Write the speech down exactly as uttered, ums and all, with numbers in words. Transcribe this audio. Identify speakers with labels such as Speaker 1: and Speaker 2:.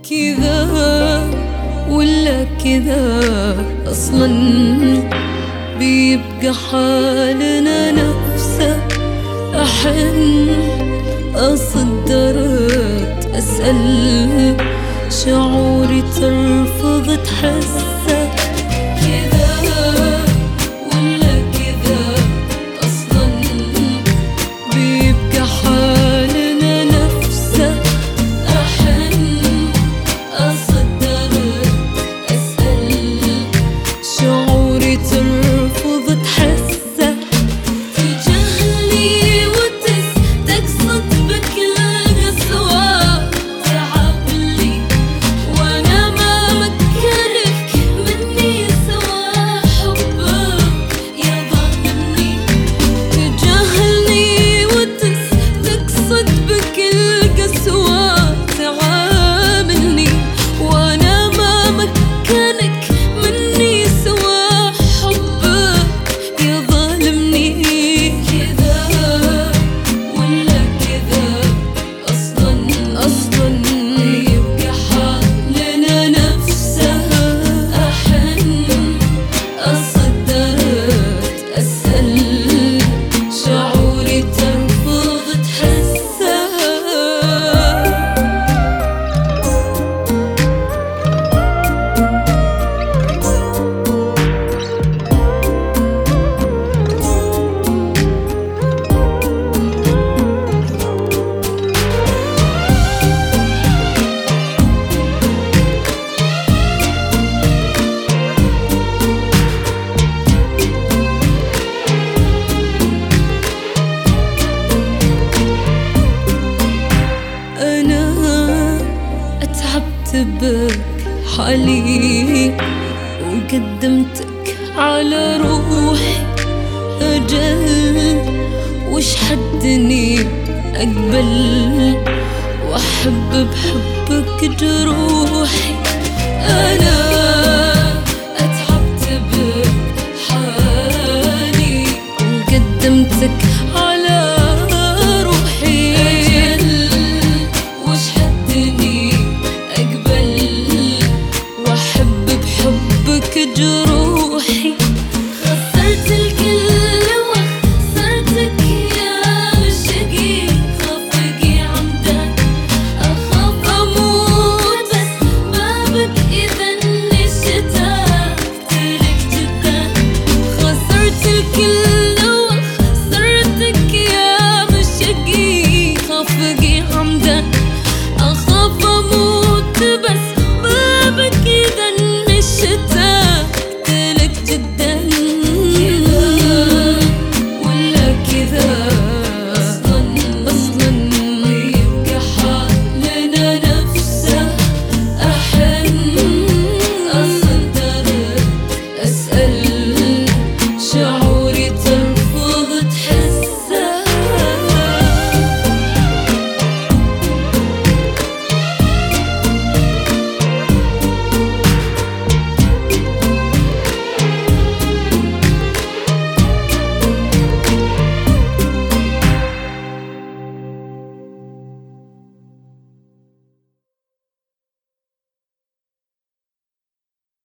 Speaker 1: كذا ولا كذا أصلا بيبقى حالنا نفسه. أحن أصدرت أسأل شعوري ترفض تحسه. كذا ولا كذا أصلا بيبقى حالنا نفسه. أحن أصدرت أسأل شعوري ترفض تحسه. تجهلني وتستقصد بكل قسوة تعبلي وأنا ما مكنك مني سوى حبك يا ظالمني. تجهلني وتستقصد بكل قسوة تعاملني وأنا ما مكنك مني سوى حبك يا ظالمني. كذا ولا كذا أصلا أصلا يبقى حالنا نفسه. أحن أصدرت أسأل شعوري ترفض تحسه. أنا أتعبت بك حالي وقدمتك على روحي. أجل وش حدني أقبل وأحب بحبك جروحي. أنا